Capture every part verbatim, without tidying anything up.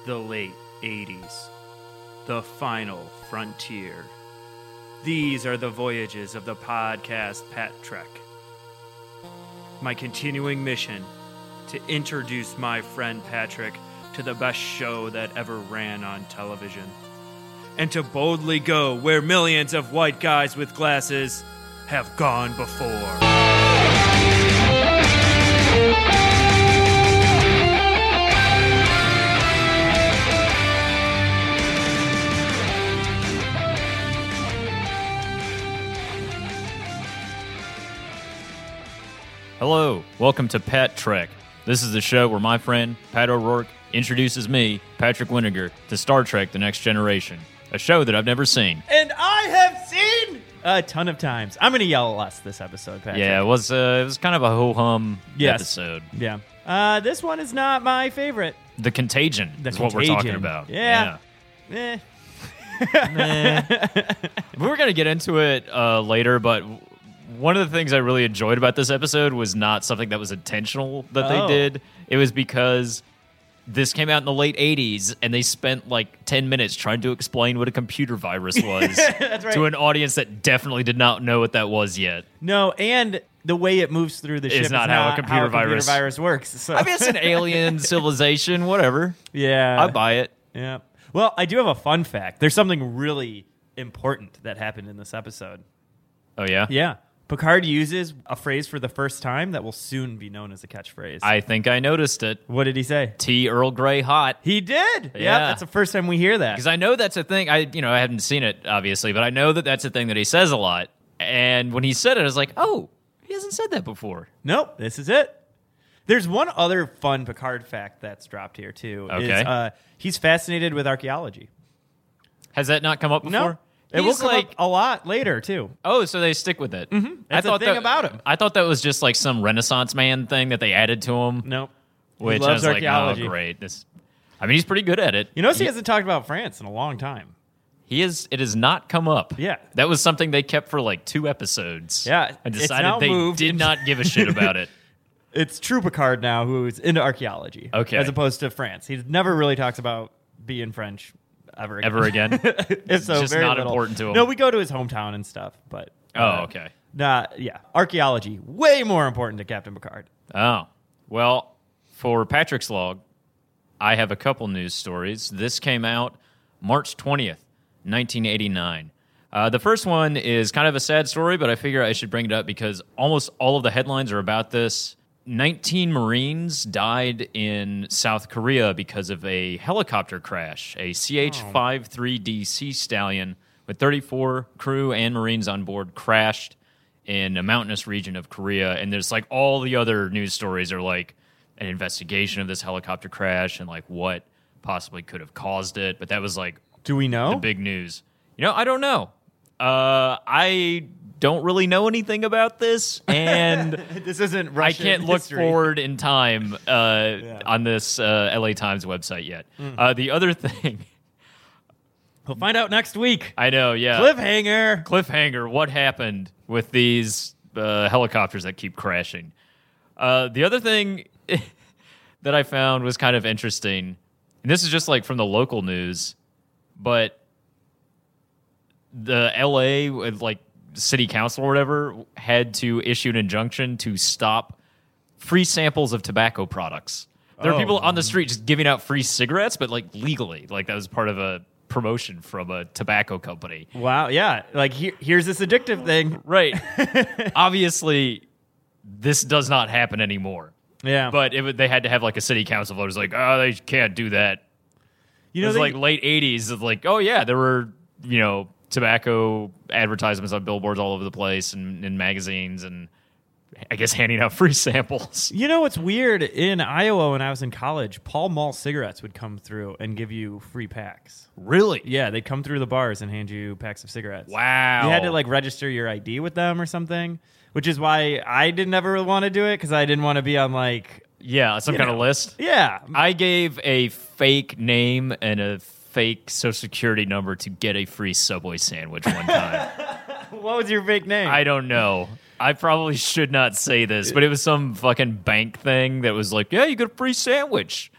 the late eighties, the final frontier. These are the voyages of the podcast Pat Trek. My continuing mission to introduce my friend Patrick to the best show that ever ran on television, and to boldly go where millions of white guys with glasses have gone before. Hello, welcome to Pat Trek. This is the show where my friend, Pat O'Rourke, introduces me, Patrick Winnegar, to Star Trek The Next Generation, a show that I've never seen. And I have seen a ton of times. I'm going to yell less this episode, Patrick. Yeah, it was uh, it was kind of a ho-hum Yes. episode. Yeah. Uh, this one is not my favorite. The Contagion The is what we're Contagion. talking about. Yeah. Eh. We were going to get into it uh, later, but one of the things I really enjoyed about this episode was not something that was intentional that Oh. they did. It was because this came out in the late eighties, and they spent like ten minutes trying to explain what a computer virus was That's right. to an audience that definitely did not know what that was yet. No, and the way it moves through the It's ship not is how a not computer how a computer virus- virus works. So. I mean, it's an alien civilization, whatever. yeah. I buy it. Yeah. Well, I do have a fun fact. There's something really important that happened in this episode. Oh, yeah? Yeah. Picard uses a phrase for the first time that will soon be known as a catchphrase. I think I noticed it. what did he say? Tea Earl Grey hot. He did. Yeah. Yeah. That's the first time we hear that. Because I know that's a thing. I, you know, I haven't seen it, obviously, but I know that that's a thing that he says a lot. And when he said it, I was like, oh, he hasn't said that before. Nope, this is it. There's one other fun Picard fact that's dropped here, too. Okay. Is, uh, he's fascinated with archaeology. Has that not come up before? No. It will He's come like, up a lot later, too. oh, so they stick with it. Mm-hmm. That's the thing about him. I thought that was just like some Renaissance man thing that they added to him. Nope. Which he loves I was archaeology. like, oh, great. This, I mean, he's pretty good at it. You notice he he, hasn't talked about France in a long time. he is. It has not come up. Yeah. That was something they kept for like two episodes. Yeah, and it's decided now they moved did into- not give a shit about it. It's true Picard now who's into archaeology. Okay. As opposed to France. He never really talks about being French ever again. Ever again? If so, just very not little. important to him. No, we go to his hometown and stuff, but... Oh, uh, okay. Nah, yeah. Archaeology, way more important to Captain Picard. Oh, well, for Patrick's log, I have a couple news stories. This came out March twentieth, nineteen eighty-nine. Uh, the first one is kind of a sad story, but I figure I should bring it up because almost all of the headlines are about this. nineteen Marines died in South Korea because of a helicopter crash, a C H fifty-three D Sea Stallion with thirty-four crew and Marines on board crashed in a mountainous region of Korea. And there's like all the other news stories are like an investigation of this helicopter crash and like what possibly could have caused it. But that was like Do we know? the big news. You know, I don't know. Uh, I don't really know anything about this, and this isn't I Russian can't look history. forward in time uh, on this uh, L A Times website yet. Mm. Uh, the other thing, We'll find out next week. I know, yeah, Cliffhanger. cliffhanger. What happened with these uh, helicopters that keep crashing? Uh, the other thing that I found was kind of interesting, and this is just like from the local news, but the L A like city council or whatever had to issue an injunction to stop free samples of tobacco products. There are Oh. people on the street just giving out free cigarettes, but like legally, like that was part of a promotion from a tobacco company. Wow, yeah. Like, here, here's this addictive thing. Right. Obviously, this does not happen anymore. Yeah. But it, would- they had to have like a city council vote. It was like, oh, they can't do that. you It know, was they, like late eighties of like, oh yeah, there were, you know, tobacco advertisements on billboards all over the place and in magazines and I guess handing out free samples. You know what's weird? In Iowa, when I was in college, Pall Mall cigarettes would come through and give you free packs. Really? Yeah, they'd come through the bars and hand you packs of cigarettes. Wow. You had to like register your I D with them or something, which is why I didn't ever want to do it because I didn't want to be on like, Yeah, some you kind know. of list. yeah, I gave a fake name and a fake social security number to get a free Subway sandwich one time. what was your fake name? I don't know. I probably should not say this, but it was some fucking bank thing that was like, yeah, you get a free sandwich.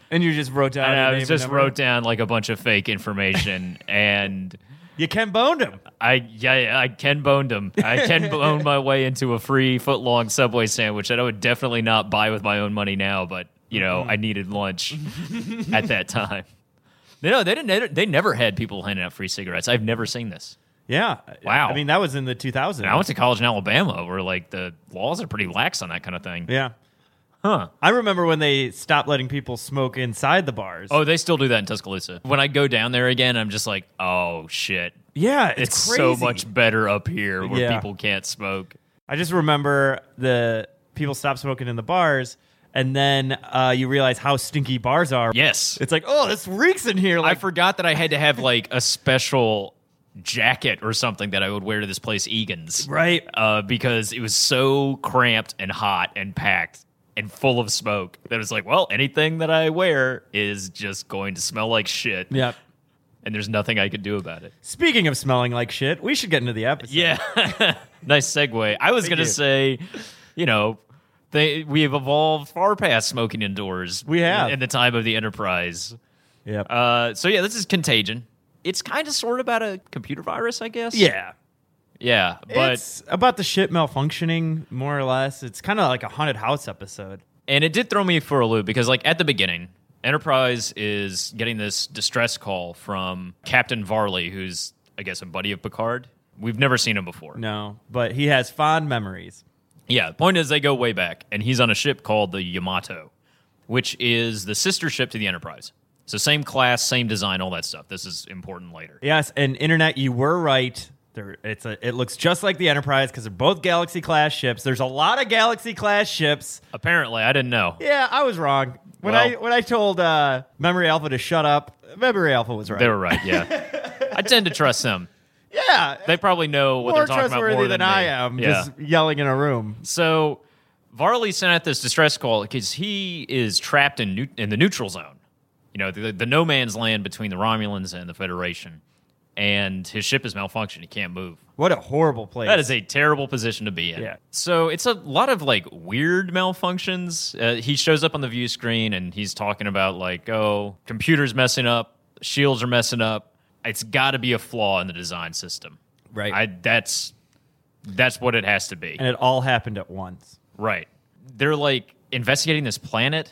And you just wrote down. And your I name was and just number? wrote down like a bunch of fake information, and You Ken boned him. I yeah I Ken boned him. I Ken boned my way into a free foot long Subway sandwich that I would definitely not buy with my own money now, but you know Mm-hmm. I needed lunch at that time. You know, they didn't. They never had people handing out free cigarettes. I've never seen this. Yeah. Wow. I mean, that was in the two thousands. And I went to college in Alabama, where like the laws are pretty lax on that kind of thing. Yeah. Huh. I remember when they stopped letting people smoke inside the bars. Oh, they still do that in Tuscaloosa. When I go down there again, I'm just like, oh shit. yeah. It's, It's crazy. so much better up here where Yeah. people can't smoke. I just remember the people stopped smoking in the bars, and then uh, you realize how stinky bars are. Yes. It's like, oh, this reeks in here. I Like, forgot that I had to have like a special jacket or something that I would wear to this place, Egan's. right. Uh, because it was so cramped and hot and packed and full of smoke that it's like, well, anything that I wear is just going to smell like shit. Yep. And there's nothing I could do about it. Speaking of smelling like shit, we should get into the episode. Yeah. Nice segue. I was Thank going to you. say, you know, they we have evolved far past smoking indoors. We have. In, in the time of the Enterprise. Yep. Uh, so, yeah, this is Contagion. It's kind of sort of about a computer virus, I guess. yeah. Yeah. But It's about the ship malfunctioning, more or less. It's kind of like a haunted house episode. And it did throw me for a loop because, like, at the beginning, Enterprise is getting this distress call from Captain Varley, who's, I guess, a buddy of Picard. We've never seen him before. No, but he has fond memories. Yeah, the point is they go way back, and he's on a ship called the Yamato, which is the sister ship to the Enterprise. So same class, same design, all that stuff. This is important later. Yes, and Internet, you were right. There, it's a, it looks just like the Enterprise because they're both Galaxy class ships. There's a lot of Galaxy class ships. Apparently, I didn't know. Yeah, I was wrong when Well- I when I told uh, Memory Alpha to shut up. Memory Alpha was right. They were right, yeah. I tend to trust them. yeah, They probably know what more they're talking about trustworthy more than, than, I me. am. Yeah. Just yelling in a room. So Varley sent out this distress call because he is trapped in new, in the neutral zone. You know, the, the no man's land between the Romulans and the Federation. And his ship is malfunctioning. He can't move. What a horrible place. That is a terrible position to be in. Yeah. So it's a lot of like weird malfunctions. Uh, he shows up on the view screen and he's talking about like, oh, computers messing up, shields are messing up. It's got to be a flaw in the design system. right, I that's that's what it has to be. and it all happened at once. Right. They're like investigating this planet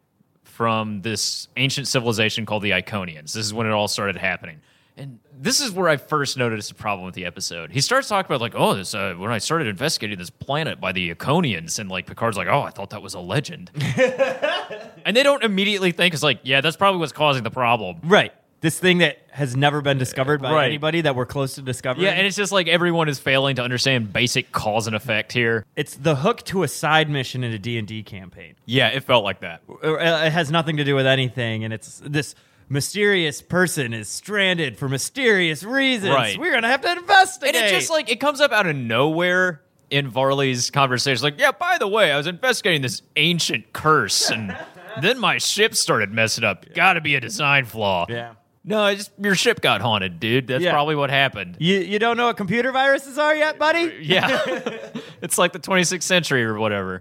from this ancient civilization called the Iconians. This is when it all started happening. And this is where I first noticed a problem with the episode. He starts talking about like, oh, this uh, when I started investigating this planet by the Iconians, and like Picard's like, oh, I thought that was a legend. And they don't immediately think it's like, yeah, that's probably what's causing the problem. Right. This thing that has never been discovered by Right. anybody that we're close to discovering. Yeah, and it's just like everyone is failing to understand basic cause and effect here. it's the hook to a side mission in a D and D campaign. Yeah, it felt like that. It has nothing to do with anything, and it's this mysterious person is stranded for mysterious reasons. Right. We're gonna have to investigate. And it just like it comes up out of nowhere in Varley's conversation. Like, yeah, by the way, I was investigating this ancient curse, and then my ship started messing up. Got to be a design flaw. yeah. No, it's just your ship got haunted, dude. That's Yeah. probably what happened. You you don't know what computer viruses are yet, buddy? Yeah, it's like the twenty-sixth century or whatever.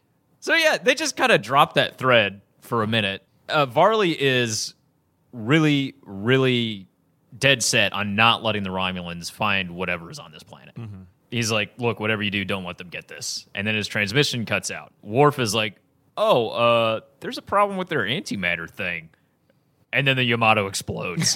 So yeah, they just kind of dropped that thread for a minute. Uh, Varley is really, really dead set on not letting the Romulans find whatever is on this planet. Mm-hmm. He's like, look, whatever you do, don't let them get this. And then his transmission cuts out. Worf is like, oh, uh, there's a problem with their antimatter thing. And then the Yamato explodes.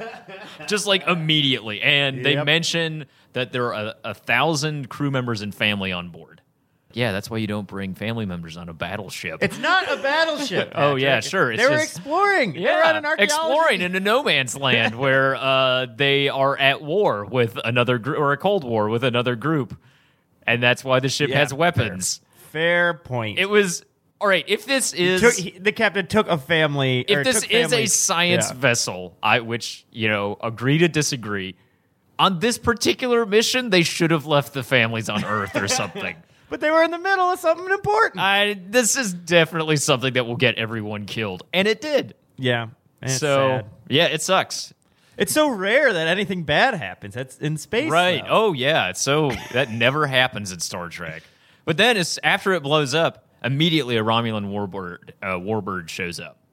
Just like immediately. And they Yep. mention that there are a, a thousand crew members and family on board. Yeah, that's why you don't bring family members on a battleship. It's not a battleship. Oh, yeah, Patrick. sure, it's they were just- exploring. they were on an archaeology. exploring in a no man's land where uh, they are at war with another group, or a Cold War with another group. And that's why the ship Yeah, has weapons. Fair point. It was, all right, if this is... Took- he- the captain took a family. or if this took is family- a science Yeah. vessel, I which you know agree to disagree on this particular mission, they should have left the families on Earth or something. But they were in the middle of something important. I this is definitely something that will get everyone killed, and it did. yeah. and it's so sad. yeah, it sucks. It's so rare that anything bad happens. That's in space. Right? though. Oh yeah. So that never happens in Star Trek. But then, it's after it blows up, immediately a Romulan warbird uh, warbird shows up.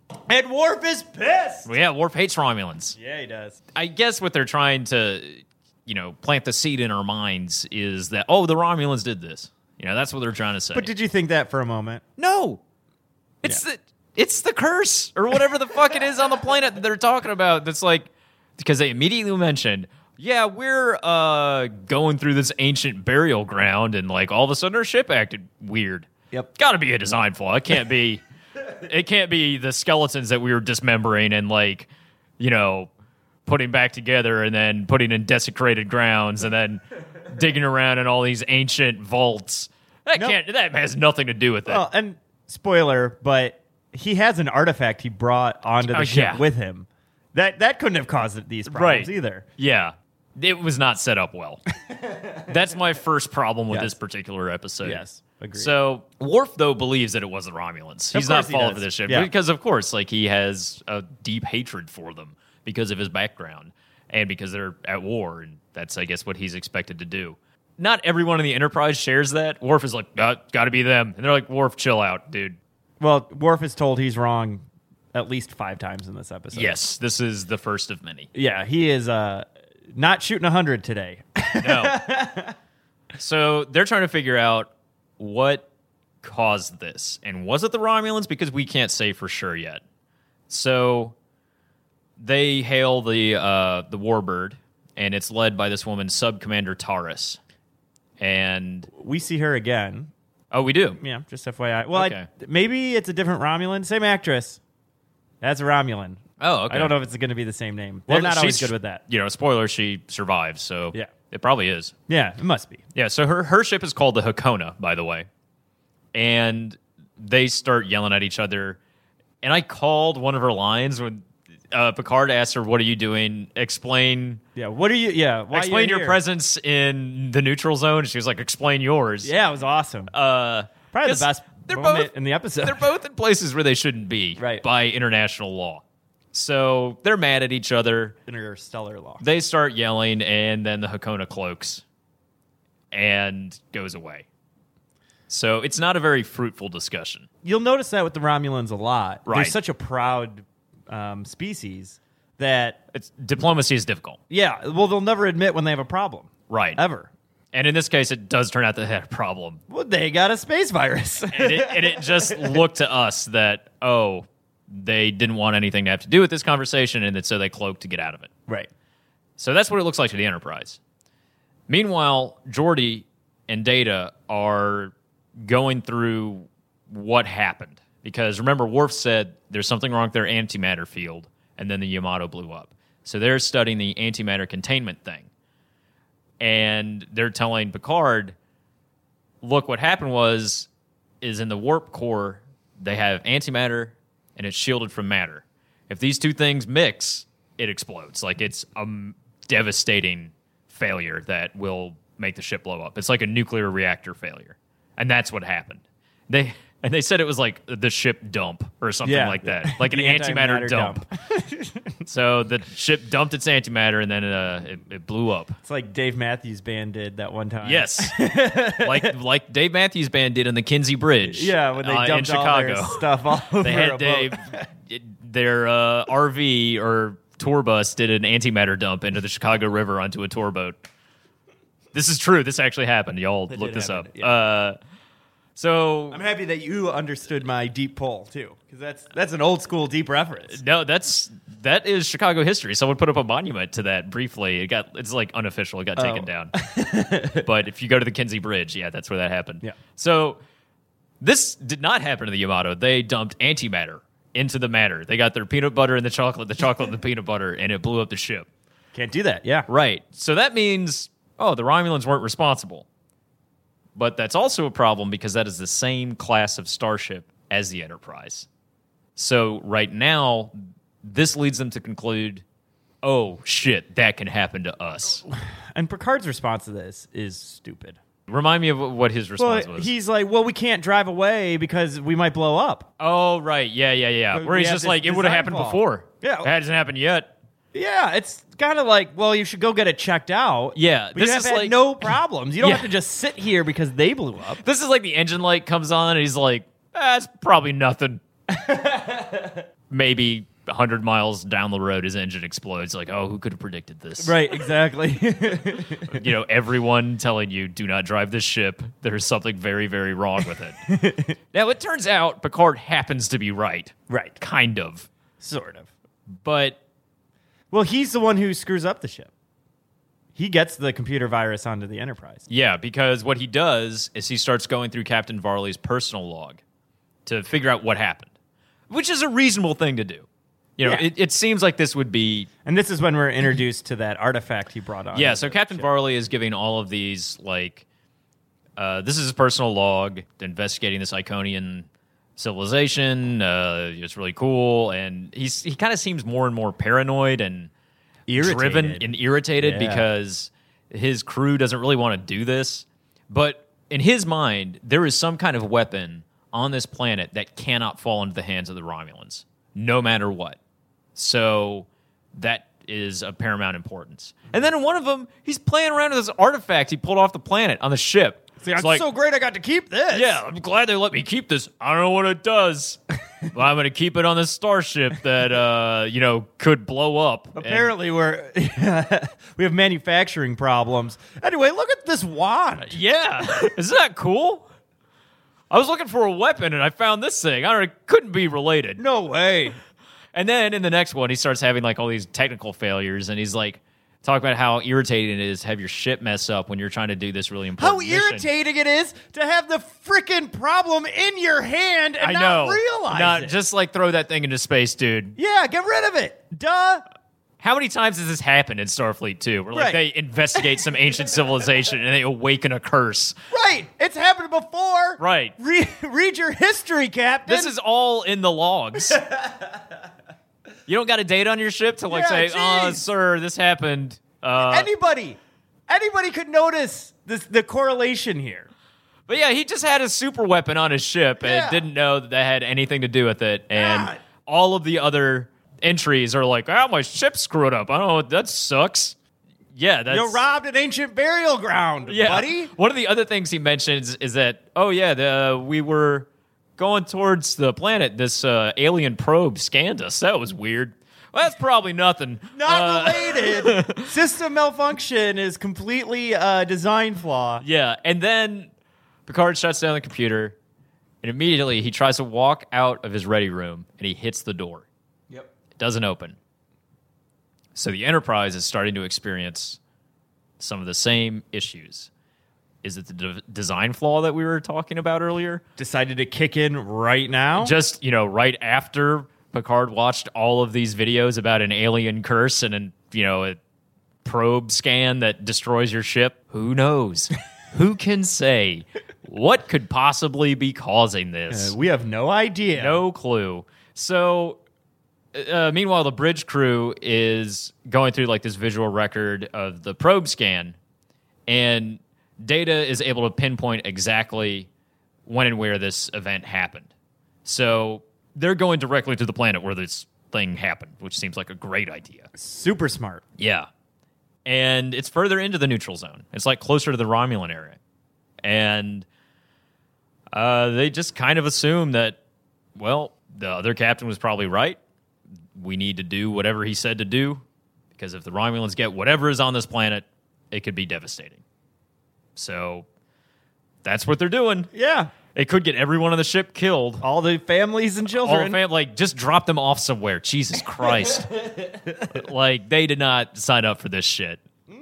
And Worf is pissed. Well, yeah, Worf hates Romulans. Yeah, he does. I guess what they're trying to, you know, plant the seed in our minds is that, oh, the Romulans did this. You know, that's what they're trying to say. But did you think that for a moment? No. It's Yeah. the it's the curse or whatever the fuck it is on the planet that they're talking about. That's like, because they immediately mentioned, yeah, we're uh, going through this ancient burial ground, and like all of a sudden our ship acted weird. Yep. Got to be a design flaw. It can't be. It can't be the skeletons that we were dismembering and like, you know, putting back together and then putting in desecrated grounds and then digging around in all these ancient vaults. That Nope. can't. That has nothing to do with it. Well, and spoiler, but he has an artifact he brought onto the Oh, ship yeah. with him. That that couldn't have caused these problems Right. either. Yeah. It was not set up well. That's my first problem with Yes. this particular episode. Yes, agreed. So Worf, though, believes that it was the Romulans. He's not course he falling does. for this shit Yeah. because, of course, like he has a deep hatred for them because of his background and because they're at war, and that's, I guess, what he's expected to do. Not everyone in the Enterprise shares that. Worf is like, uh, got to be them, and they're like, Worf, chill out, dude. Well, Worf is told he's wrong at least five times in this episode. Yes, this is the first of many. Yeah, he is uh, not shooting a hundred today. No. So they're trying to figure out what caused this. And was it the Romulans? Because we can't say for sure yet. So they hail the uh, the Warbird, and it's led by this woman, Sub Commander Taurus. And, We see her again. oh, we do? Yeah, just F Y I. Well, Okay. I, maybe it's a different Romulan. Same actress. That's a Romulan. Oh, okay. I don't know if it's going to be the same name. They're not always she's- good with that. You know, spoiler, she survives, so Yeah. it probably is. Yeah, it must be. Yeah, so her, her ship is called the Hakona, by the way. And they start yelling at each other. And I called one of her lines when uh, Picard asked her, what are you doing? Explain Yeah, what are you? Yeah, why explain you're your here? presence in the neutral zone. She was like, explain yours. Yeah, it was awesome. Uh, Probably 'cause the best they're moment both, in the episode. They're both in places where they shouldn't be Right. by international law. So they're mad at each other. Interstellar law. They start yelling, and then the Hakona cloaks and goes away. So it's not a very fruitful discussion. You'll notice that with the Romulans a lot. They're Right. such a proud um, species that, It's, diplomacy is difficult. yeah, well, they'll never admit when they have a problem. Right. Ever. And in this case, it does turn out that they had a problem. Well, they got a space virus. And it, and it just looked to us that, oh, they didn't want anything to have to do with this conversation, and that so they cloaked to get out of it. Right. So that's what it looks like to the Enterprise. Meanwhile, Geordi and Data are going through what happened. Because remember, Worf said there's something wrong with their antimatter field, and then the Yamato blew up. So they're studying the antimatter containment thing. And they're telling Picard, look, what happened was, is in the warp core, they have antimatter, and it's shielded from matter. If these two things mix, it explodes. Like, it's a m- devastating failure that will make the ship blow up. It's like a nuclear reactor failure. And that's what happened. They and they said it was like the ship dump or something Yeah. like that. Like an The antimatter, antimatter dump. So the ship dumped its antimatter, and then uh, it, it blew up. It's like Dave Matthews Band did that one time. Yes. like like Dave Matthews Band did on the Kinsey Bridge. Yeah, when they uh, in dumped all Chicago. their stuff all over They a had boat. Dave, their uh, R V or tour bus did an antimatter dump into the Chicago River onto a tour boat. This is true. This actually happened. Y'all It look did this happen, up. yeah. Uh, so I'm happy that you understood my deep pull too, because that's that's an old school deep reference. no, that's that is Chicago history. Someone put up a monument to that briefly. It got it's like unofficial. It got taken Oh. down. But if you go to the Kinsey Bridge, yeah, that's where that happened. Yeah. So this did not happen to the Yamato. They dumped antimatter into the matter. They got their peanut butter and the chocolate, the chocolate and the peanut butter, and it blew up the ship. Can't do that. Yeah. Right. So that means, oh, the Romulans weren't responsible. But that's also a problem because that is the same class of starship as the Enterprise. So right now, this leads them to conclude, oh, shit, that can happen to us. And Picard's response to this is stupid. Remind me of what his response Well, was. he's like, well, we can't drive away because we might blow up. oh, right. Yeah, yeah, yeah. We Where he's have just this like, it would have design happened flaw. before. Yeah. It hasn't happened yet. Yeah, it's kind of like, well, you should go get it checked out. Yeah, but you this have is had like- no problems. You don't Yeah. have to just sit here because they blew up. This is like the engine light comes on and he's like, ah, it's probably nothing. maybe one hundred miles down the road, his engine explodes. Like, oh, who could have predicted this? Right, exactly. You know, everyone telling you, do not drive this ship. There's something very, very wrong with it. Now, it turns out Picard happens to be right. Right. Kind of. Sort of. But, Well, he's the one who screws up the ship. He gets the computer virus onto the Enterprise. yeah, because what he does is he starts going through Captain Varley's personal log to figure out what happened, which is a reasonable thing to do. You know, Yeah. it, it seems like this would be... And this is when we're introduced to that artifact he brought on. Yeah, so Captain Varley is giving all of these, like... Uh, this is his personal log, investigating this Iconian civilization. Uh, it's really cool. And he's he kind of seems more and more paranoid and Irritated. driven and irritated Yeah. because his crew doesn't really want to do this. But in his mind, there is some kind of weapon on this planet that cannot fall into the hands of the Romulans, no matter what. So that is of paramount importance. And then in one of them, he's playing around with this artifact he pulled off the planet on the ship. See, It's I'm like, so great I got to keep this. yeah, I'm glad they let me keep this. I don't know what it does, but I'm going to keep it on this starship that, uh, you know, could blow up. And- Apparently, we're we have manufacturing problems. Anyway, look at this wand. yeah. Isn't that cool? I was looking for a weapon and I found this thing. I don't know, it couldn't be related. No way. And then in the next one, he starts having like all these technical failures, and he's like, talk about how irritating it is to have your ship mess up when you're trying to do this really How important mission. irritating it is to have the freaking problem in your hand and I not know. realize Not it. just like throw that thing into space, dude. Yeah, get rid of it. Duh. How many times has this happened in Starfleet two? Where like Right. they investigate some ancient civilization and they awaken a curse. Right. It's happened before. Right. Re- read your history, Captain. This is all in the logs. You don't got a date on your ship to like Yeah, say, "Oh, geez. sir, this happened." Uh, anybody. Anybody could notice this, the correlation here. but yeah, he just had a super weapon on his ship and Yeah. didn't know that that had anything to do with it. And God. all of the other entries are like, "Oh, my ship's screwed up. I don't know. That sucks." Yeah, that's You robbed an ancient burial ground, yeah. buddy. One of the other things he mentions is that, oh yeah, the, we were going towards the planet. This uh, alien probe scanned us. That was weird. Well, that's probably nothing. Not Uh, related. System malfunction is completely uh, design flaw. Yeah, and then Picard shuts down the computer, and immediately he tries to walk out of his ready room, and he hits the door. Yep. It doesn't open. So the Enterprise is starting to experience some of the same issues. Is it the de- design flaw that we were talking about earlier? Decided to kick in right now. Just, you know, right after Picard watched all of these videos about an alien curse and an, you know, a probe scan that destroys your ship. Who knows? Who can say? What could possibly be causing this? Uh, we have no idea. No clue. So, uh, meanwhile, the bridge crew is going through like this visual record of the probe scan, and Data is able to pinpoint exactly when and where this event happened. So they're going directly to the planet where this thing happened, which seems like a great idea. Super smart. Yeah. And it's further into the neutral zone. It's like closer to the Romulan area. And uh, they just kind of assume that, well, the other captain was probably right. We need to do whatever he said to do, because if the Romulans get whatever is on this planet, it could be devastating. So that's what they're doing. Yeah. It could get everyone on the ship killed. All the families and All children. the fam- like, just drop them off somewhere. Jesus Christ. Like, they did not sign up for this shit.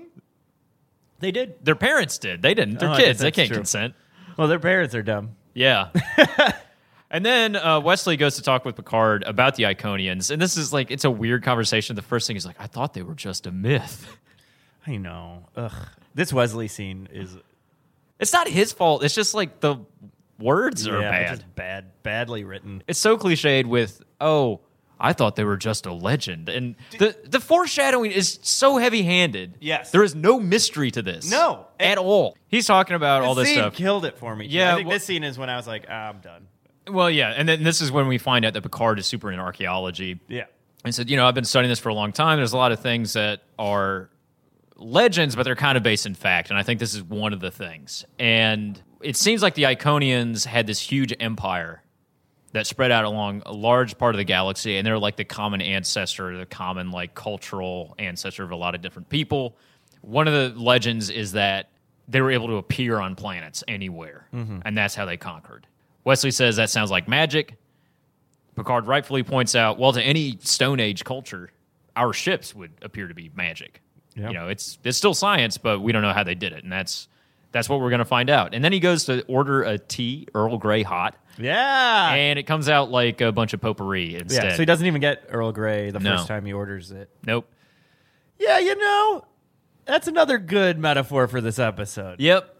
They did. Their parents did. They didn't. They're Oh, I guess kids. They that's can't true. consent. Well, their parents are dumb. Yeah. And then uh, Wesley goes to talk with Picard about the Iconians. And this is like, it's a weird conversation. The first thing is like, I thought they were just a myth. I know. Ugh. This Wesley scene is It's not his fault. It's just like the words are yeah, bad. just bad, badly written. It's so cliched with, oh, I thought they were just a legend. And the, the foreshadowing is so heavy-handed. Yes. There is no mystery to this. No. At all. He's talking about all This this scene stuff. killed it for me. too. Yeah, I think well- this scene is when I was like, ah, I'm done. Well, yeah. And then this is when we find out that Picard is super in archaeology. Yeah. And said, you know, I've been studying this for a long time. There's a lot of things that are legends, but they're kind of based in fact. And I think this is one of the things. And it seems like the Iconians had this huge empire that spread out along a large part of the galaxy, and they're like the common ancestor, the common like cultural ancestor of a lot of different people. One of the legends is that they were able to appear on planets anywhere, mm-hmm. and that's how they conquered. Wesley says that sounds like magic. Picard rightfully points out, well, to any Stone Age culture, our ships would appear to be magic. Yep. You know, it's it's still science, but we don't know how they did it, and that's that's what we're going to find out. And then he goes to order a tea, Earl Grey hot. Yeah. And it comes out like a bunch of potpourri instead. Yeah, so he doesn't even get Earl Grey the No. first time he orders it. Nope. Yeah, you know, that's another good metaphor for this episode. Yep.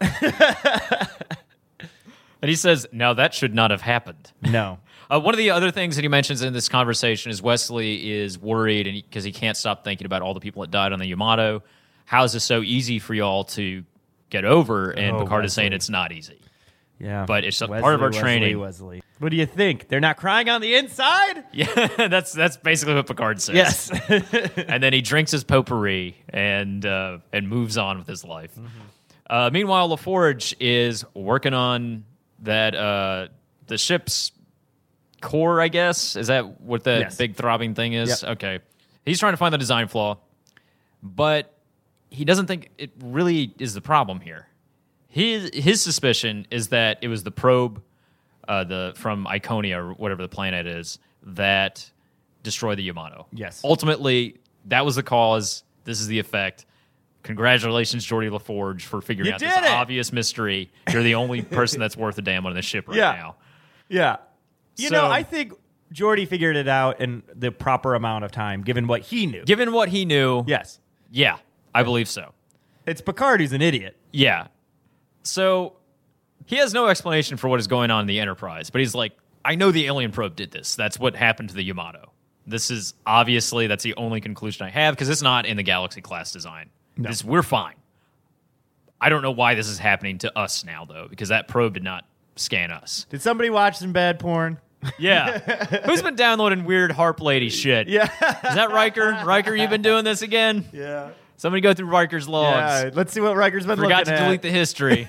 And he says, now that should not have happened. No. Uh, one of the other things that he mentions in this conversation is Wesley is worried and because he, he can't stop thinking about all the people that died on the Yamato. How is this so easy for y'all to get over? And Oh, Picard is Wesley. saying it's not easy. Yeah. But it's a Wesley, part of our Wesley, training. Wesley. What do you think? They're not crying on the inside? Yeah, that's that's basically what Picard says. Yes. And then he drinks his potpourri and uh, and moves on with his life. Mm-hmm. Uh, meanwhile, LaForge is working on that uh, the ship's core, I guess. Is that what the Yes. big throbbing thing is? Yep. Okay. He's trying to find the design flaw, but he doesn't think it really is the problem here. His his suspicion is that it was the probe uh, the from Iconia, or whatever the planet is, that destroyed the Yamato. Yes. Ultimately, that was the cause. This is the effect. Congratulations, Geordi LaForge, for figuring You out did this it! obvious mystery. You're the only person that's worth a damn on this ship right Yeah. now. Yeah. You So- know, I think Geordi figured it out in the proper amount of time, given what he knew. Given what he knew, Yes. yeah, I believe so. It's Picard who's an idiot. Yeah. So he has no explanation for what is going on in the Enterprise, but he's like, I know the alien probe did this. That's what happened to the Yamato. This is obviously, that's the only conclusion I have, because it's not in the Galaxy class design. No. This, we're fine. I don't know why this is happening to us now, though, because that probe did not scan us. Did somebody watch some bad porn? Yeah. Who's been downloading weird harp lady shit? Yeah. Is that Riker? Riker, you've been doing this again? Yeah. Somebody go through Riker's logs. Yeah. Let's see what Riker's been Forgot looking to at. delete the history.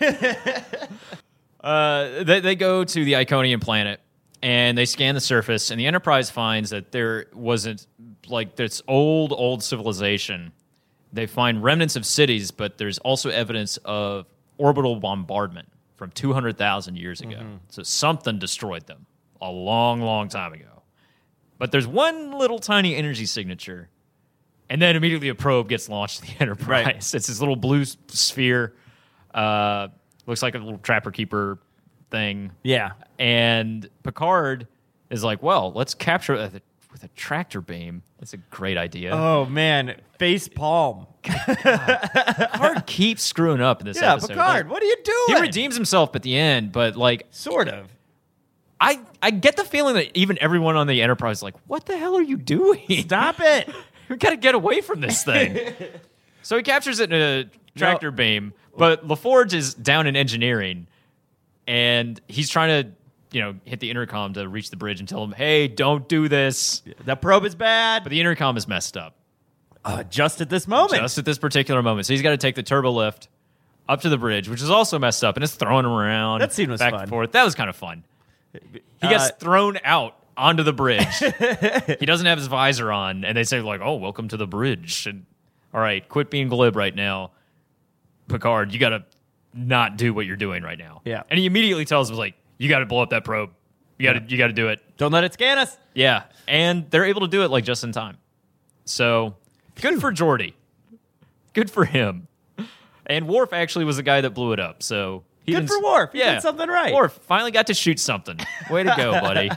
uh, they, they go to the Iconian planet, and they scan the surface, and the Enterprise finds that there wasn't, like, this old, old civilization. They find remnants of cities, but there's also evidence of orbital bombardment from two hundred thousand years ago. Mm-hmm. So something destroyed them a long, long time ago. But there's one little tiny energy signature, and then immediately a probe gets launched to the Enterprise. Right. It's this little blue s- sphere. Uh, looks like a little trapper keeper thing. Yeah. And Picard is like, well, let's capture it with a, with a tractor beam. That's a great idea. Oh, man. Face palm. Picard keeps screwing up in this Yeah, episode. Picard, Like, what are you he doing? redeems himself at the end, but like, Sort of. I, I get the feeling that even everyone on the Enterprise is like, what the hell are you doing? Stop it. We got to get away from this thing. So he captures it in a tractor beam, but LaForge is down in engineering, and he's trying to, you know, hit the intercom to reach the bridge and tell him, hey, don't do this. The probe is bad. But the intercom is messed up Uh, just at this moment. just at this particular moment. So he's got to take the turbo lift up to the bridge, which is also messed up, and it's throwing him around. That scene was back fun. and forth. That was kind of fun. He gets Uh, thrown out onto the bridge. He doesn't have his visor on, and they say, like, oh, welcome to the bridge. And, all right, quit being glib right now. Picard, you got to not do what you're doing right now. Yeah. And he immediately tells him, like, you got to blow up that probe. You got to you got to do it. Don't let it scan us. Yeah. And they're able to do it, like, just in time. So, good for Geordi. Good for him. And Worf actually was the guy that blew it up, so... He Good didn't- for Worf. He yeah. did something right. Worf finally got to shoot something. Way to go, buddy.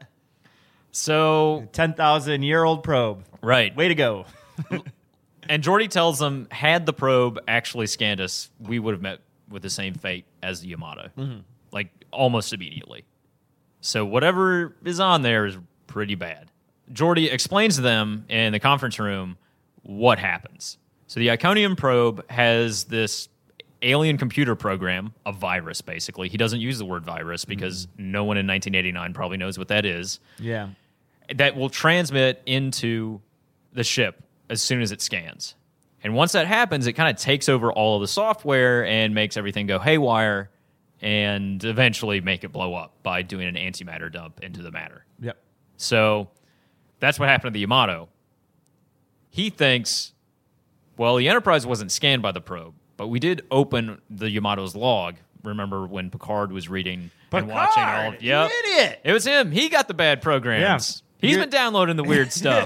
So, ten thousand year old probe. right. Way to go. And Geordi tells them, had the probe actually scanned us, we would have met with the same fate as the Yamato. Mm-hmm. Like, almost immediately. So, whatever is on there is pretty bad. Geordi explains to them in the conference room what happens. So, the Iconium probe has this alien computer program, a virus, basically. He doesn't use the word virus because Mm-hmm. no one in nineteen eighty-nine probably knows what that is. Yeah. That will transmit into the ship as soon as it scans. And once that happens, it kind of takes over all of the software and makes everything go haywire, and eventually make it blow up by doing an antimatter dump into the matter. Yep. So that's what happened to the Yamato. He thinks, well, the Enterprise wasn't scanned by the probe, but we did open the Yamato's log. Remember when Picard was reading and watching all of... Yep. You idiot! It was him. He got the bad programs. Yeah. He's You're- been downloading the weird stuff.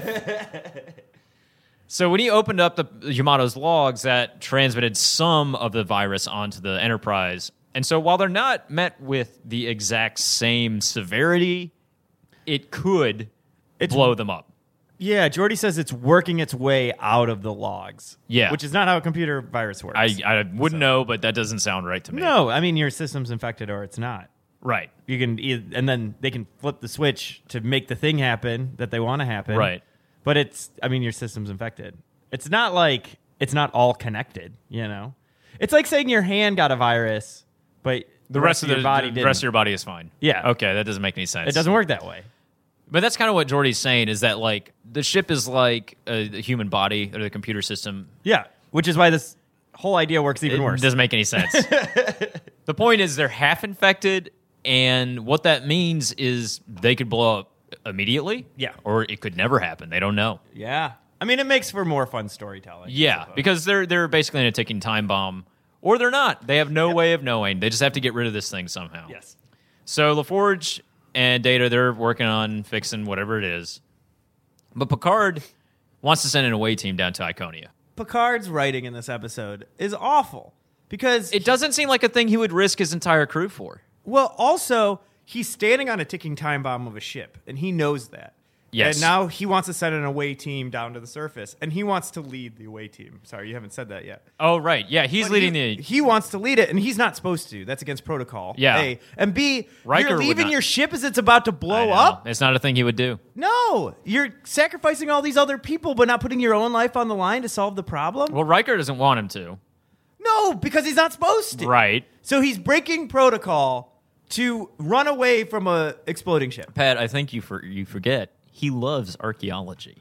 So when he opened up the Yamato's logs, that transmitted some of the virus onto the Enterprise. And so while they're not met with the exact same severity, it could It's- blow them up. Yeah, Geordi says it's working its way out of the logs. Yeah. Which is not how a computer virus works. I, I wouldn't know, but that doesn't sound right to me. No, I mean, your system's infected or it's not. Right. You can, e- and then they can flip the switch to make the thing happen that they want to happen. Right. But it's, I mean, your system's infected. It's not like it's not all connected, you know? It's like saying your hand got a virus, but The rest of the your body the didn't. rest of your body is fine. Yeah. Okay, that doesn't make any sense. It doesn't work that way. But that's kind of what Geordi's saying is that like the ship is like a, the human body or the computer system. Yeah. Which is why this whole idea works even It worse. doesn't make any sense. The point is they're half infected, and what that means is they could blow up immediately. Yeah. Or it could never happen. They don't know. Yeah. I mean, it makes for more fun storytelling. I Yeah, suppose. because they're they're basically in a ticking time bomb, or they're not. They have no way of knowing. They just have to get rid of this thing somehow. Yes. So LaForge and Data, they're working on fixing whatever it is. But Picard wants to send an away team down to Iconia. Picard's writing in this episode is awful because It doesn't seem like a thing he would risk his entire crew for. well, also he's standing on a ticking time bomb of a ship, and he knows that. Yes. And now he wants to send an away team down to the surface, and he wants to lead the away team. Sorry, you haven't said that yet. Oh, right. Yeah, he's But leading he, the... He wants to lead it, and he's not supposed to. That's against protocol. Yeah. A. And B, Riker you're would leaving not- your ship as it's about to I blow know. up? It's not a thing he would do. No. You're sacrificing all these other people, but not putting your own life on the line to solve the problem? Well, Riker doesn't want him to. No, because he's not supposed to. Right. So he's breaking protocol to run away from a exploding ship. Pat, I think you for, you forget. He loves archaeology.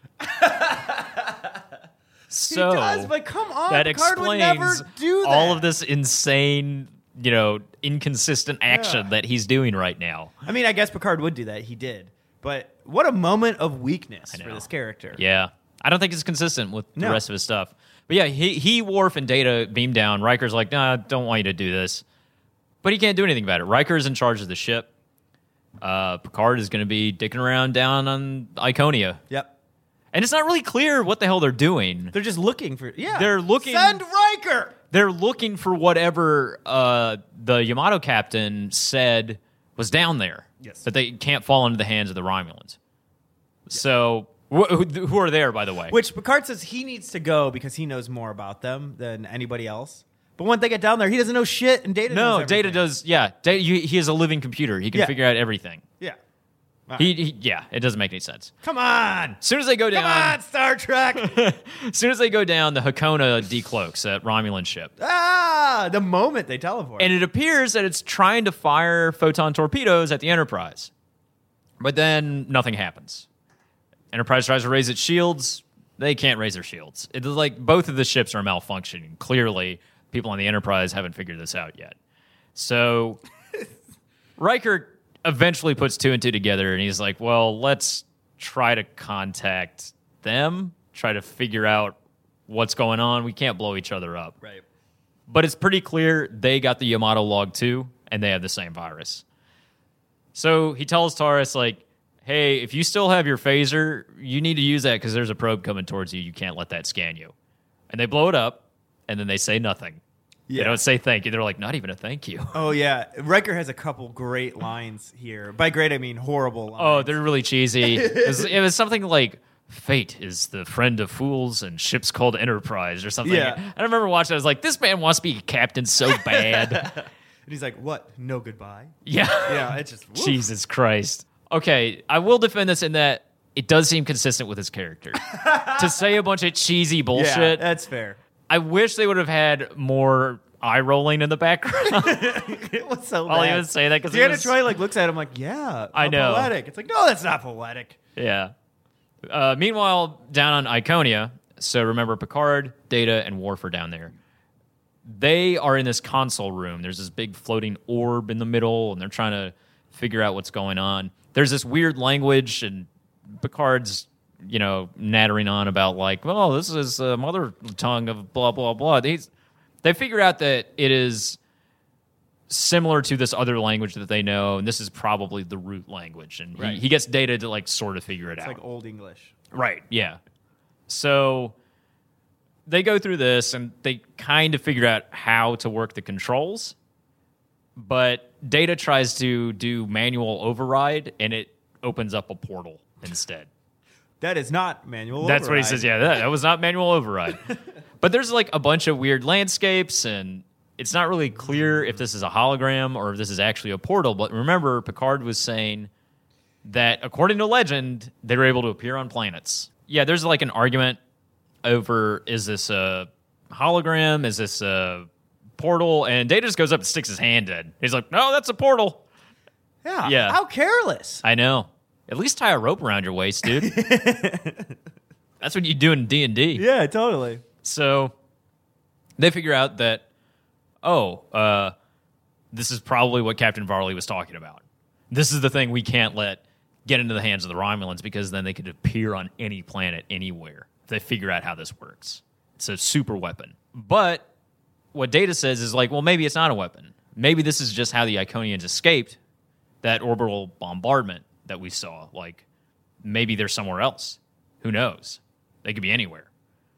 So he does, but come on, that Picard would explains never do that. all of this insane, you know, inconsistent action Yeah. that he's doing right now. I mean, I guess Picard would do that. He did. But what a moment of weakness I for know. this character. Yeah. I don't think it's consistent with the No. rest of his stuff. But yeah, he, he, Worf, and Data beam down. Riker's like, nah, don't want you to do this. But he can't do anything about it. Riker's in charge of the ship. Uh, Picard is going to be dicking around down on Iconia. Yep. And it's not really clear what the hell they're doing. They're just looking for. Yeah. They're looking- Send Riker. They're looking for whatever uh, the Yamato captain said was down there. Yes. That they can't fall into the hands of the Romulans. So, wh- who, who are there, by the way? Which Picard says he needs to go because he knows more about them than anybody else. But when they get down there, he doesn't know shit, and Data knows no, Data everything. does. Yeah, Data, you, he is a living computer. He can Yeah. figure out everything. Yeah. All He, right. he, yeah, it doesn't make any sense. Come on. As soon as they go Come down, on, Star Trek. as soon as they go down, the Hakona decloaks that Romulan ship, ah, the moment they teleport. and it appears that it's trying to fire photon torpedoes at the Enterprise, but then nothing happens. Enterprise tries to raise its shields. They can't raise their shields. It's like both of the ships are malfunctioning. Clearly, people on the Enterprise haven't figured this out yet. So Riker eventually puts two and two together, and he's like, well, let's try to contact them, try to figure out what's going on. We can't blow each other up. right. But it's pretty clear they got the Yamato log too, and they have the same virus. So he tells Taurus, like, hey, if you still have your phaser, you need to use that because there's a probe coming towards you. You can't let that scan you. And they blow it up, and then they say nothing. Yeah. They don't say thank you. They're like, not even a thank you. Oh, yeah. Riker has a couple great lines here. By great, I mean horrible lines. Oh, they're really cheesy. It was, it was something like, fate is the friend of fools and ships called Enterprise or something. Yeah. I remember watching it. I was like, this man wants to be a captain so bad. And he's like, what? No goodbye? Yeah. Yeah, it's just... woof. Jesus Christ. Okay, I will defend this in that it does seem consistent with his character. To say a bunch of cheesy Yeah, bullshit, that's fair. I wish they would have had more eye rolling in the background. It was so I'll bad. even say that because Deanna Troy like looks at him like, yeah, I how know. poetic. It's like, no, that's not poetic. Yeah. Uh, meanwhile, down on Iconia, so remember Picard, Data, and Worf are down there. they are in this console room. There's this big floating orb in the middle, and they're trying to figure out what's going on. There's this weird language, and Picard's, you know, nattering on about, like, well, this is a mother tongue of blah, blah, blah. They, they figure out that it is similar to this other language that they know, and this is probably the root language. And Right. he, he gets Data to, like, sort of figure it It's out. like Old English. Right, yeah. So they go through this, and they kind of figure out how to work the controls, but Data tries to do manual override, and it opens up a portal instead. That is not manual That's what he override. says, yeah, that, that was not manual override. But there's like a bunch of weird landscapes, and it's not really clear if this is a hologram or if this is actually a portal. But remember, Picard was saying that according to legend, they were able to appear on planets. Yeah, there's like an argument over, is this a hologram? Is this a portal? And Data just goes up and sticks his hand in. He's like, no, that's a portal. Yeah. Yeah. How careless. I know. At least tie a rope around your waist, dude. That's what you do in D and D. Yeah, totally. So they figure out that, oh, uh, this is probably what Captain Varley was talking about. This is the thing we can't let get into the hands of the Romulans, because then they could appear on any planet, anywhere. They figure out how this works. It's a super weapon. But what Data says is like, well, maybe it's not a weapon. Maybe this is just how the Iconians escaped that orbital bombardment that we saw. Like, maybe they're somewhere else. Who knows? They could be anywhere.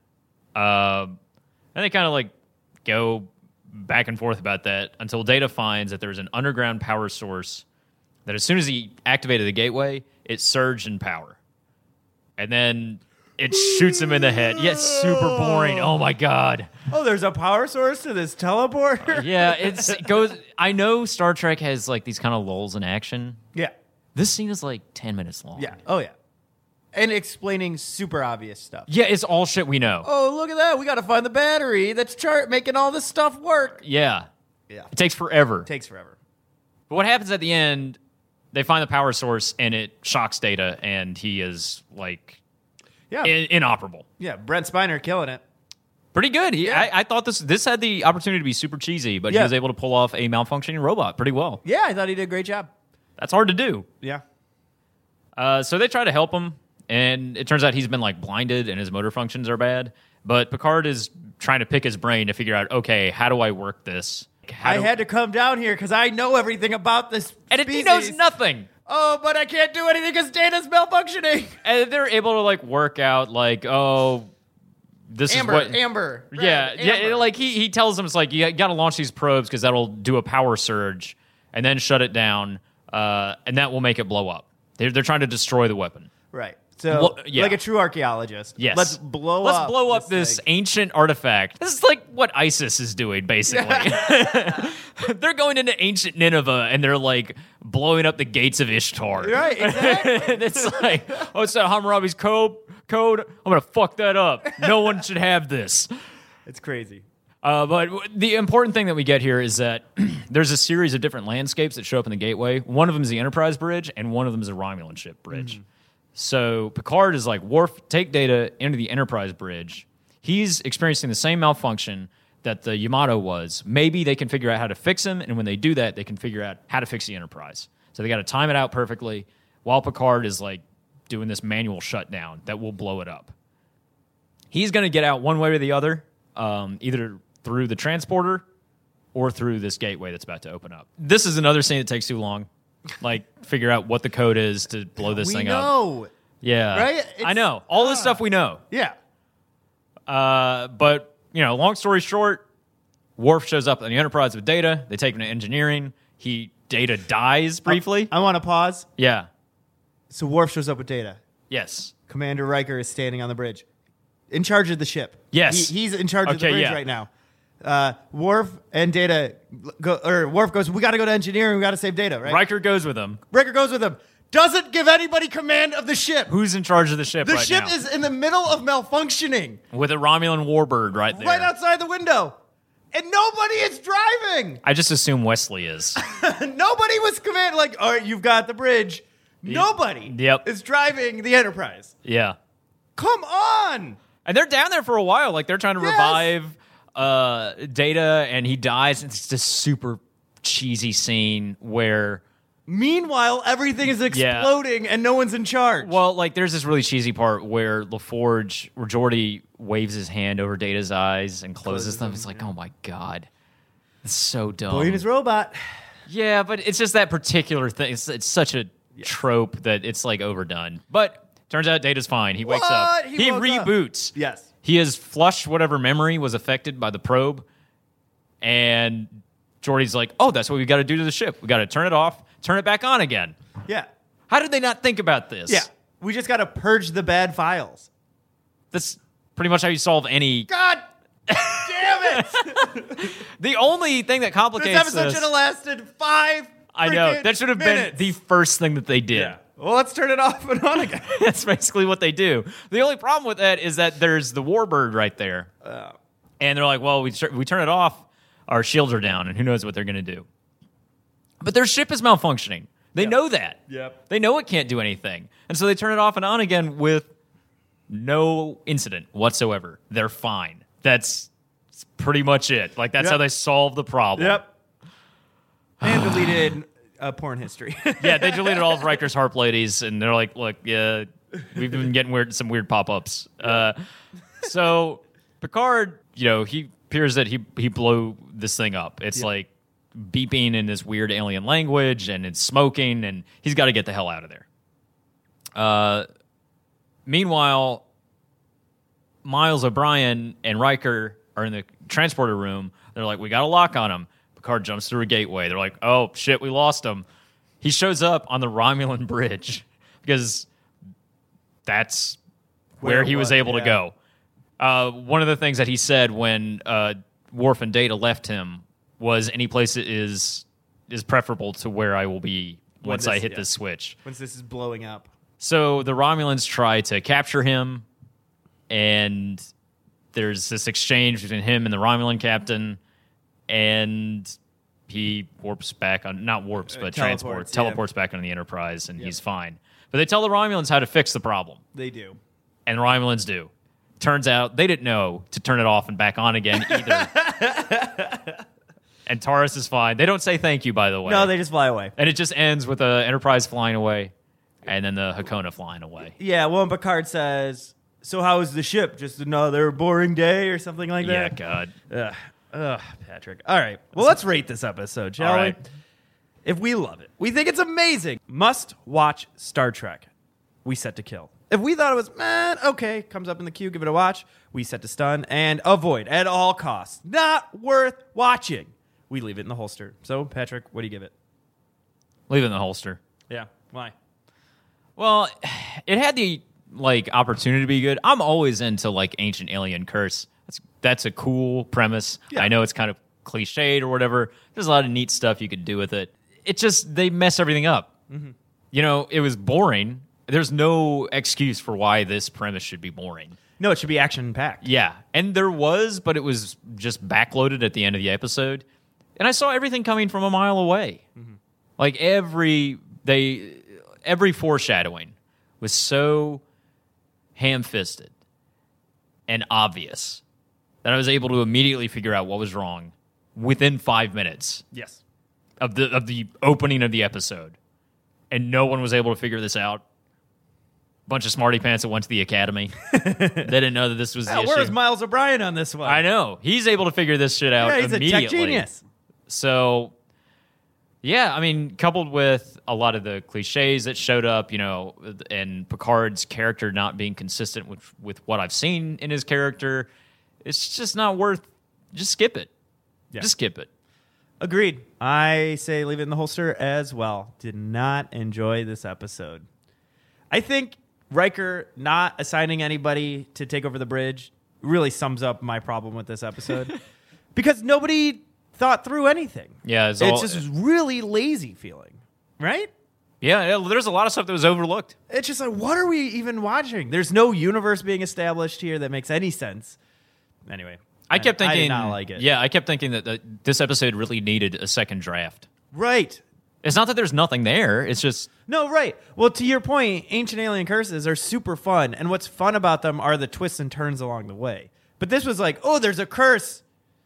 Uh, and they kind of like go back and forth about that until Data finds that there's an underground power source that as soon as he activated the gateway, it surged in power. And then it shoots him in the head. Yeah, it's super boring. Oh my God. Oh, there's a power source to this teleporter? Yeah, it's, it goes. I know Star Trek has like these kind of lulls in action. Yeah. This scene is like ten minutes long. Yeah. Oh, yeah. And explaining super obvious stuff. Yeah, it's all shit we know. Oh, look at that. We got to find the battery that's chart making all this stuff work. Yeah. Yeah. It takes forever. Takes forever. But what happens at the end, they find the power source and it shocks Data, and he is like Yeah. in- inoperable. Yeah. Brent Spiner killing it. Pretty good. He, Yeah. I, I thought this this had the opportunity to be super cheesy, but Yeah. he was able to pull off a malfunctioning robot pretty well. Yeah, I thought he did a great job. That's hard to do. Yeah. Uh, so they try to help him, and it turns out he's been like blinded and his motor functions are bad. But Picard is trying to pick his brain to figure out, okay, how do I work this? How I do- had to come down here because I know everything about this and it, species. he knows nothing. Oh, but I can't do anything because Data's malfunctioning. And they're able to like work out like, oh, this Amber, is what. Amber. Red, yeah, yeah. Amber. Like he he tells them, it's like you got to launch these probes because that'll do a power surge and then shut it down, uh, and that will make it blow up. They're they're trying to destroy the weapon. Right. So, Well, yeah. like a true archaeologist. Yes. Let's blow Let's up. blow up this, thing. ancient artifact. This is like what ISIS is doing, basically. They're going into ancient Nineveh and they're like blowing up the gates of Ishtar. Right, exactly. And it's like, oh, it's that Hammurabi's code. Code. I'm gonna fuck that up. No one should have this. It's crazy. Uh, but w- the important thing that we get here is that there's a series of different landscapes that show up in the gateway. One of them is the Enterprise bridge, and one of them is a Romulan ship bridge. Mm-hmm. So Picard is like, Worf, take Data into the Enterprise bridge. He's experiencing the same malfunction that the Yamato was. Maybe they can figure out how to fix him, and when they do that, they can figure out how to fix the Enterprise. So they got to time it out perfectly while Picard is like doing this manual shutdown that will blow it up. He's going to get out one way or the other, um, either through the transporter or through this gateway that's about to open up. This is another scene that takes too long. Like, figure out what the code is to blow this we thing up. know. Yeah. Right? I It's- know. All this ah. stuff we know. Yeah. Uh, but, you know, long story short, Worf shows up on the Enterprise with Data. They take him to engineering. He Data dies briefly. I want to pause. yeah. So Worf shows up with Data. Yes. Commander Riker is standing on the bridge, in charge of the ship. Yes. He, he's in charge of the Okay, bridge yeah. right now. Uh, Worf and Data go, or Worf goes, we got to go to engineering. We got to save Data, right? Riker goes with him. Riker goes with him. Doesn't give anybody command of the ship. Who's in charge of the ship The right ship now? is in the middle of malfunctioning, with a Romulan warbird right there. right outside the window, and nobody is driving. I just assume Wesley is. Nobody was command. Like, all right, you've got the bridge. Nobody Yep. is driving the Enterprise. Yeah. Come on. And they're down there for a while. Like, they're trying to Yes. revive uh, Data and he dies. It's this super cheesy scene where. Meanwhile, everything is exploding Yeah. and no one's in charge. Well, like there's this really cheesy part where LaForge, where Geordi waves his hand over Data's eyes and closes, Closes them. them, It's like, yeah. oh my god, it's so dumb. Boy and his robot. Yeah, but it's just that particular thing. It's, it's such a trope that it's like overdone. But turns out Data's fine. He wakes up. What? He He, woke up. reboots. Yes. He has flushed whatever memory was affected by the probe, and Geordi's like, "Oh, that's what we got to do to the ship. We got to turn it off, turn it back on again." Yeah. How did they not think about this? Yeah. We just got to purge the bad files. That's pretty much how you solve any. God damn it! The only thing that This complicates episode this, should have lasted five. I know freaking that should have minutes. been the first thing that they did. Yeah. Well, let's turn it off and on again. That's basically what they do. The only problem with that is that there's the warbird right there, Uh, and they're like, "Well, we tur- we turn it off, our shields are down, and who knows what they're going to do." But their ship is malfunctioning. They Yep. know that. Yep. They know it can't do anything, and so they turn it off and on again with no incident whatsoever. They're fine. That's that's pretty much it. Like that's Yep. how they solve the problem. Yep. And deleted uh, porn history. Yeah, they deleted all of Riker's harp ladies, and they're like, "Look, yeah, we've been getting weird, some weird pop-ups." Uh, so Picard, you know, he appears that he he blew this thing up. It's Yeah. like beeping in this weird alien language, and it's smoking, and he's got to get the hell out of there. Uh, meanwhile, Miles O'Brien and Riker are in the transporter room. They're like, "We got a lock on him." Picard jumps through a gateway. They're like, "Oh shit, we lost him." He shows up on the Romulan bridge because that's where, Where he was what, able yeah. to go. Uh, one of the things that he said when uh, Worf and Data left him was, "Any place is is preferable to where I will be When once this- I hit yeah. this switch." Once this is blowing up. So the Romulans try to capture him, and there's this exchange between him and the Romulan captain, and he warps back on, not warps, but Uh, transports, teleports, yeah. teleports back on the Enterprise, and he's fine. But they tell the Romulans how to fix the problem, They do. and the Romulans do. Turns out they didn't know to turn it off and back on again either. And Taurus is fine. They don't say thank you, by the way. No, they just fly away. and it just ends with the Enterprise flying away, and then the Hakona flying away. Yeah, well, and Picard says, "So how was the ship? Just another boring day or something like Yeah, that?" God. Ugh. Ugh, Patrick. All right. Well, let's rate this episode, shall All we? right. If we love it, we think it's amazing, must watch Star Trek. We set to kill. If we thought it was, man, okay, comes up in the queue, give it a watch. We set to stun and avoid at all costs. Not worth watching. We leave it in the holster. So, Patrick, what do you give it? Leave it in the holster. Yeah. Why? Well, it had the like opportunity to be good. I'm always into like Ancient Alien Curse. That's that's a cool premise. Yeah. I know it's kind of cliched or whatever. There's a lot of neat stuff you could do with it. It just they mess everything up. Mm-hmm. You know, it was boring. There's no excuse for why this premise should be boring. No, it should be action packed. Yeah, and there was, but it was just backloaded at the end of the episode, and I saw everything coming from a mile away. Mm-hmm. Like every they, every foreshadowing was so ham-fisted and obvious that I was able to immediately figure out what was wrong within five minutes Yes. of the of the opening of the episode, and no one was able to figure this out. Bunch of smarty pants that went to the academy. They didn't know that this was the Hell, issue. where's Miles O'Brien on this one? I know. He's able to figure this shit out Yeah, he's a immediately. tech genius. So, yeah, I mean, coupled with a lot of the cliches that showed up, you know, and Picard's character not being consistent with, with what I've seen in his character, it's just not worth. Just skip it. Yeah. Just skip it. Agreed. I say leave it in the holster as well. Did not enjoy this episode. I think Riker not assigning anybody to take over the bridge really sums up my problem with this episode. Because nobody thought through anything. Yeah, it's, It's all, just really lazy feeling, right? yeah. yeah, There's a lot of stuff that was overlooked. It's just like, what are we even watching? There's no universe being established here that makes any sense. Anyway, I kept thinking, I did not like it. Yeah, I kept thinking that the, this episode really needed a second draft. Right. It's not that there's nothing there. It's just No, right. Well, to your point, Ancient Alien Curses are super fun, and what's fun about them are the twists and turns along the way. But this was like, oh, there's a curse.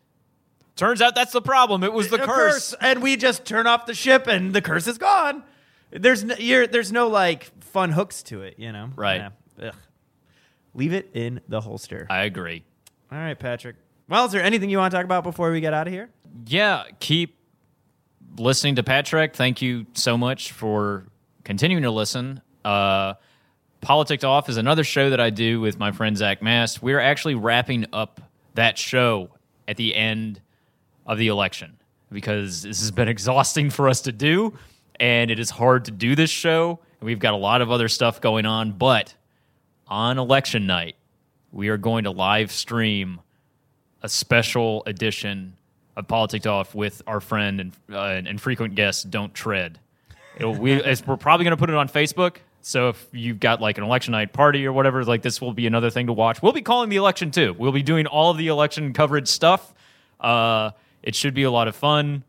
Turns out that's the problem. It was the A curse. and we just turn off the ship, and the curse is gone. There's no, you're, there's no like fun hooks to it, you know. Right. Yeah. Ugh. Leave it in the holster. I agree. All right, Patrick. Well, is there anything you want to talk about before we get out of here? Yeah, keep listening to Pat Trek. Thank you so much for continuing to listen. Uh, Politicked Off is another show that I do with my friend Zach Mast. We're actually wrapping up that show at the end of the election because this has been exhausting for us to do, and it is hard to do this show. And we've got a lot of other stuff going on, but on election night, we are going to live stream a special edition of Politicked Off with our friend and, uh, and frequent guest, Don't Tread. It'll, we, it's, we're probably going to put it on Facebook. So if you've got like an election night party or whatever, like this will be another thing to watch. We'll be calling the election too. We'll be doing all of the election coverage stuff. Uh, it should be a lot of fun.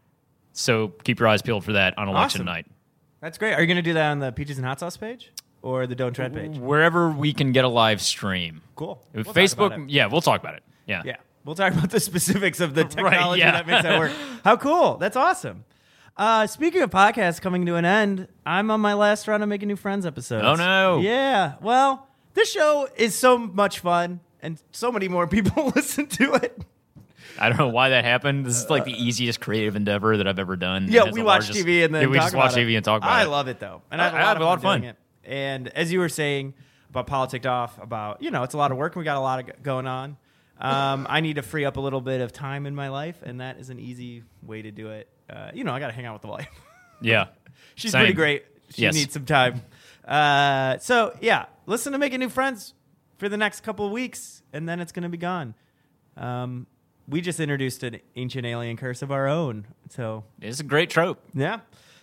So keep your eyes peeled for that on election Awesome. night. That's great. Are you going to do that on the Peaches and Hot Sauce page or the Don't Tread page? Wherever we can get a live stream. Cool. If We'll talk Facebook, about it. yeah, we'll talk about it. Yeah. Yeah. We'll talk about the specifics of the technology yeah. that makes that work. How cool. That's awesome. Uh, speaking of podcasts coming to an end, I'm on my last round of Making New Friends episodes. Oh, no. Yeah. Well, this show is so much fun, and so many more people listen to it. I don't know why that happened. This is like the easiest creative endeavor that I've ever done. Yeah, It has we the watch largest- T V and then yeah, we talk just about watch it. T V and talk about I it. love it, though. And I have a I lot, have of, a lot of fun fun. doing it. And as you were saying about Politicked Off, about, you know, it's a lot of work. We got a lot of g- going on. Um, I need to free up a little bit of time in my life, and that is an easy way to do it. Uh, you know, I got to hang out with the wife. Yeah. She's Same. pretty great. She Yes. needs some time. Uh, so, yeah, listen to Making New Friends for the next couple of weeks, and then it's going to be gone. Um, we just introduced an ancient alien curse of our own. So, It's a great trope. yeah.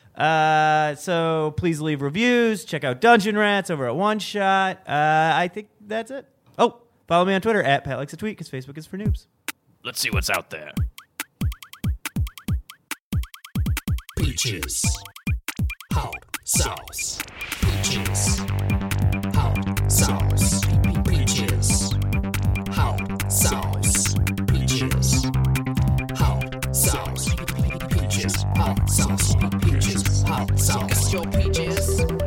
Uh, so, please leave reviews. Check out Dungeon Rats over at One Shot. Uh, I think that's it. Oh, follow me on Twitter at Pat Likes a Tweet because Facebook is for noobs. Let's see what's out there. Peaches. Hot sauce. Peaches. Hot sauce. Peaches. Hot sauce. Peaches. Hot sauce. Peaches. Hot sauce. Peaches. Hot sauce. Got your peaches.